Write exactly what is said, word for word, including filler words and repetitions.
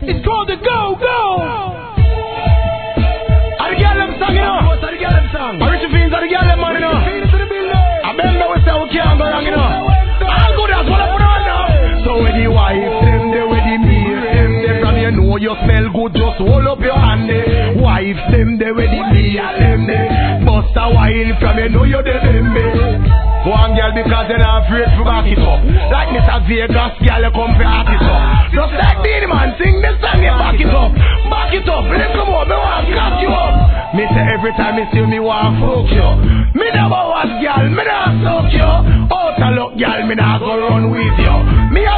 It's called the Go Go. I the girl them song, you know. What's the girl them song? I reach the fiends of the girl them man, you know. I bend we say we can't go wrong, you know. All good as what I put on now. So with the wife, them there with the meal, them there from you know you smell good, just hold up your hand there. Wife, them there with the meal, them there. Bust a while from you know you them there. One girl because they're not afraid to back it up. Like Mister Vegas, girl you come for hack it up. Just like Beenie Man, sing this song, you back it up. Back it up, little more, me want to cock you up. Me say every time you see me want to fuck you. Me never was girl, me not suck you. Out of luck girl, me not go run with you. Me